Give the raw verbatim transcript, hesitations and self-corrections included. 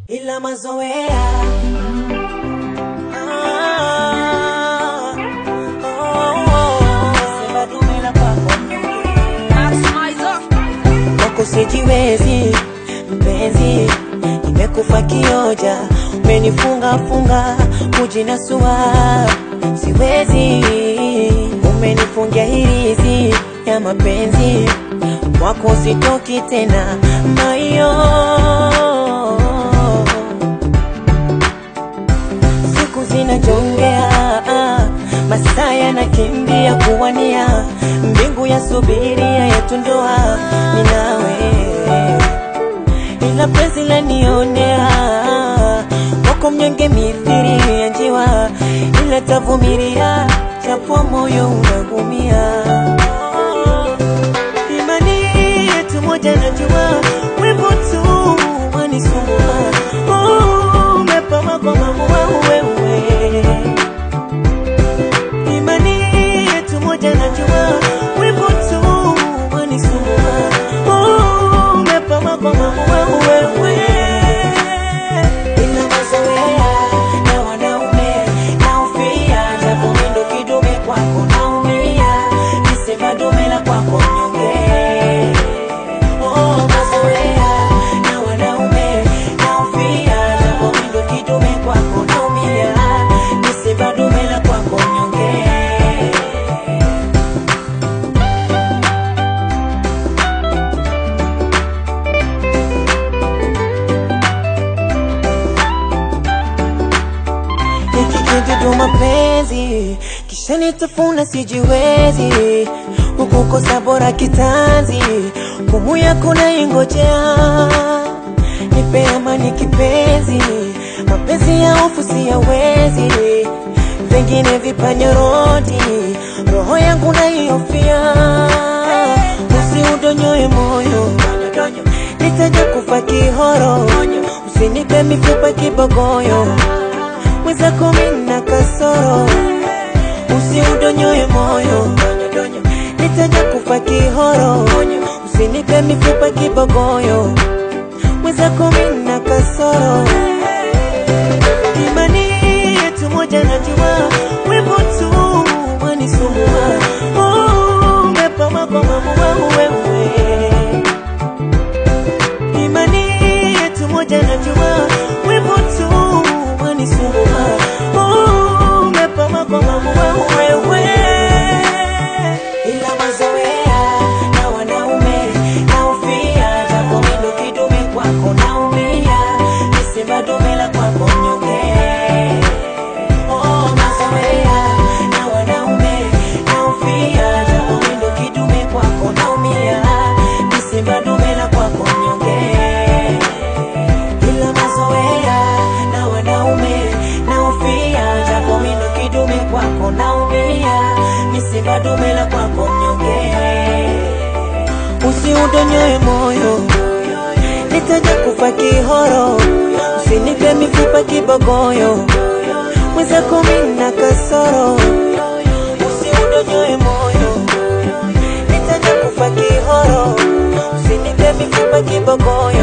ila mazoea. Ah, oh, oh, sema dume la kwako wako sijiwezi mpenzi, nimekufa kioja, umenifunga funga kujinasua, siwezi, umenifungia hirizi ya mapenzi, wako sitoki tena mayo. Siku zinajongea, masaa yanakimbia kuwania, mbingu ya subiria yetu ndoa ni nawe, ila penzi lanionea, wako mnyonge mithiri ya njiwa, ila tavumilia japo moyo unagumia. Imani yetu moja najua, wewe tu wanisumbua, oh, umepama kwa mambo wewe. Imani yetu moja najua, wewe tu wanisumbua, oh, umepama kwa mambo wewe. Ila mazoea na wanaume naufia, japo mendo kidume kwako naumia, nisema dume la kwako mnyonge. Oh, mazoea na wanaume naufia, japo mendo kidume kwako naumia, nisema dume la kwako mnyonge. Nikikindidu mapenzi kisha nitafuna sijiwezi, ukukosa bora kitanzi, kumu yako na ingojea, nipe amani kipenzi, mapenzi ya hofu siyawezi, vingine vipanyorodi, roho yangu na iofia, usiudonyoe moyo, nitaja kufa kihoro, usinipe mifupa kibogoyo, mwezako mina kasoro, usiudonyoe moyo, nitaja kufa kihoro, usinipe mifupa kibogoyo, mwezako mina kasoro. Imani yetu moja najua, wewe tu wanisumbua, oh, umepama kwa mambo wewe. Imani yetu moja najua, wewe tu wanisumbua, oh, umepama kwa mambo wewe. Ila mazoea na wanaume naufia, japo mendo kidume kwako naumia, nisema dume la kwako mnyonge. Oh, mazoea na wanaume naufia, japo mendo kidume kwako naumia, nisema dume la kwako mnyonge. Ila mazoea na wanaume naufia, japo mendo kidume kwako naumia, nisema dume la kwako mnyonge. Usiudonyoe moyo, nitaja kufa kihoro, usinipe mifupa kibogoyo, mwezako mina kasoro. Usiudonyoe moyo, nitaja kufa kihoro, usinipe mifupa kibogoyo.